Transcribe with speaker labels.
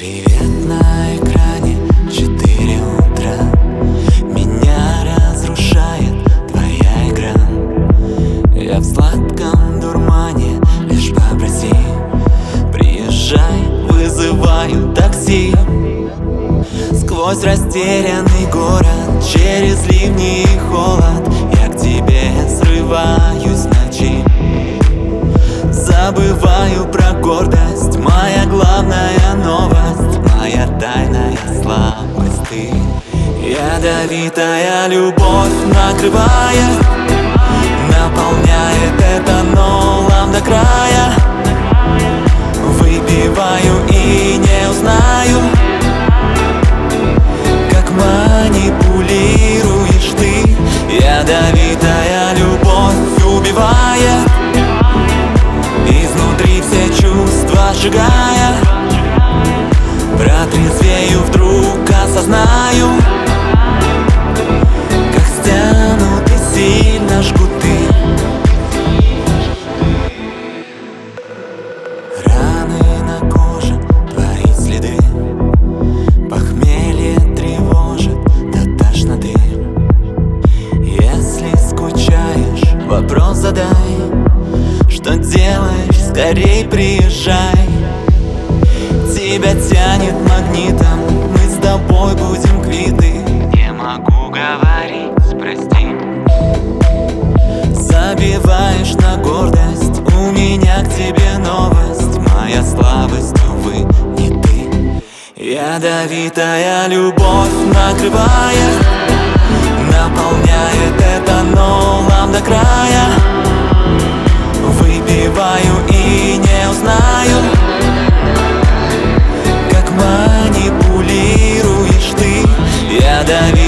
Speaker 1: Привет на экране, 4 утра. Меня разрушает твоя игра. Я в сладком дурмане, лишь попроси. Приезжай, вызываю такси. Сквозь растерянный город, через ливни и холод, я к тебе срываюсь в ночи. Забываю про гордость, моя главная новость, моя тайная слабость ты. Ядовитая любовь накрывает, наполняет этанолом до края. Выпиваю и не узнаю, как манипулируешь ты. Ядовитая любовь убивает, изнутри все чувства сжигая. Протрезвею, вдруг осознаю, как стянут и сильно жгуты. Раны на коже, твои следы. Похмелье тревожит до тошноты. Если скучаешь, вопрос задай. Что делаешь, скорей приезжай. Тебя тянет магнитом, мы с тобой будем квиты. Не могу говорить, прости. Забиваешь на гордость, у меня к тебе новость. Моя слабость, увы, не ты. Ядовитая любовь накрывает, наполняет этанолом до края. Выпиваю и не узнаю, как манипулируешь ты. Ядовитая